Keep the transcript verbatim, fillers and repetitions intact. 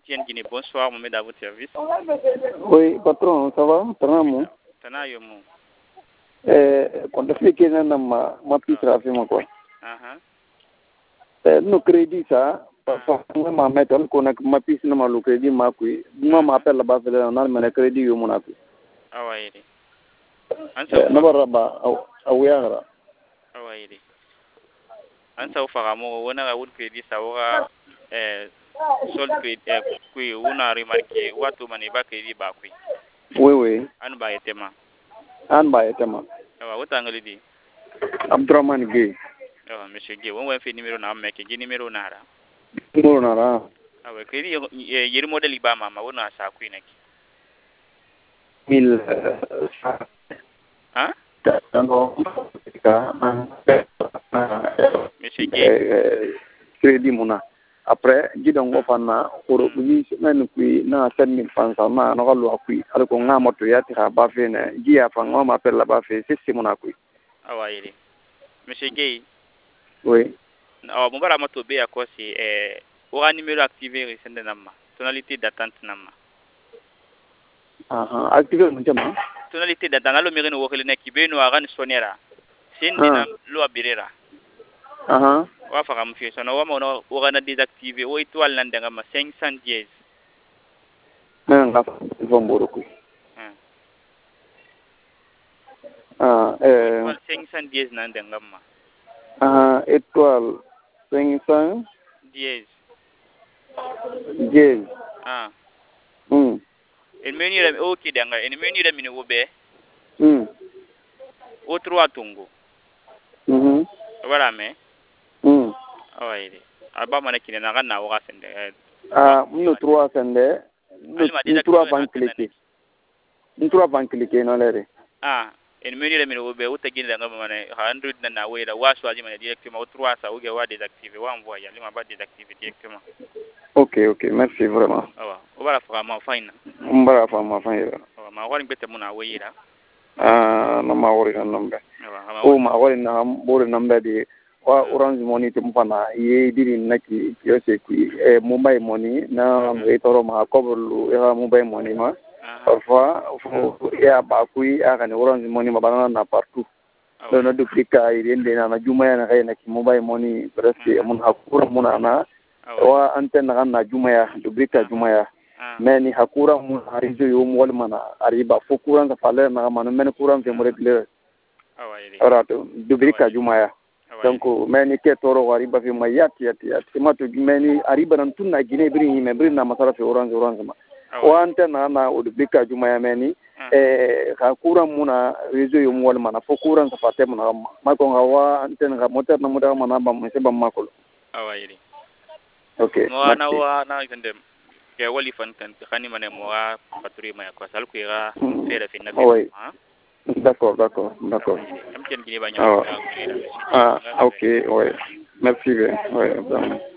Tiens Guinée, bonsoir, on met à votre service. Oui, patron, ça va? Tanamo. Tanayo mo. Eh, quand tu fais que na ma ma pitra fait moi quoi. Aha. Eh, no crédit ça, parce que ma méthode qu'on a ma piste na ma le crédit ma kui. Moi m'appelle là-bas fait là, on a le crédit yo mon appui. Ah ouais. Ansa Na baraba awiyara. Ah ouais. Ansa ufara mo wona ga wood crédit ça aura eh sol crédit eh kui una remarqué watu mane ba crédit ba kui. Oui oui. An ba etema. An ba etema. Ah wata ngalidi. Abdurrahman Gueye. Ah monsieur Gueye, on va faire numéro na mec, Gueye numéro nara. Numéro nara. Ah ouais, crédit yeri modèle ba mama wona sa kui nak. Mille Hein? Monsieur Gueye. Crédit mona. Après gidon go fanna ko ni men kui na sept mille francs na no lo kui al ko ngama to ya tira ba fe ne gia fa ngoma appelle la ba fe c'est mon kui. Ah ouais. Monsieur Gueye. Oui. Ah mon bara mato be ako si eh ora numéro activé recent nama. Tonalité d'attente nama. Ah ah activé mon jama. Tonalité d'attente alo mireno wokele ne kibeno aran sonera. Sin dina lo abirera. Ah ah. Wa fa kam fi sona wa mo no ora na désactiver o étoile nan denga ma cinq cent dix. Non nga vomboro kui. Ah eh cinq cent dix nan denga ma. Ah étoile cinq cent dix. dix. Ah. Hmm. El menu ra o ki denga el menu ra mini wo be. Hmm. O trois tungo. Mhm. Wala me. Hmm. Ah ile. Aba mana kine na kana wa sende. Ah no trois sende. No trois van cliquer. No trois van cliquer no lere. Ah, el menu ra mini wo be o tagin denga mana one hundred na na we la wa so aji mana directement o trois ça o ge wa désactiver wa envoyer lima ba désactiver directement. Ok, ok, merci vraiment. Ah, o bala fa ma fine. Mbara fa ma fine. Ah, ma wari bete muna we ira. Ah, no ma wori na nombe. O ma wori na bori nombe di wa orange money tum pana ye diri naki yo se ku e mobile money na e toro ma kobulu e mobile money ma. Parfois fo ya ba ku ya kan orange money ma bana na partout. Dono duplika irende na juma ya na kai na mobile money presque mun hakura mun ana wa antenne na juma ya duplika juma ya. Mais ni hakura mun arizo yo mol mana ariba fo kuran ka fale na manu men kuran ke mo regle arato dubrika jumaya donc mais ni ke toro ariba fi mayati yati yati ma to mais ni ariba nan tunna gine biri me biri na masala fi orange orange ma o ante na na o dubrika jumaya mais ni eh hakura muna rezo yo mol mana fo kuran ka fate mana ma ko ngawa ante na moteur na muda mana ba mo se ba makolo awayiri okay mo na wa na kende ke wali fan kan khani mane mo wa patrouille ma ko sal ku ira fere fi na fi ha d'accord d'accord d'accord am ken gine ba nyaa ah ok ouais merci bien ouais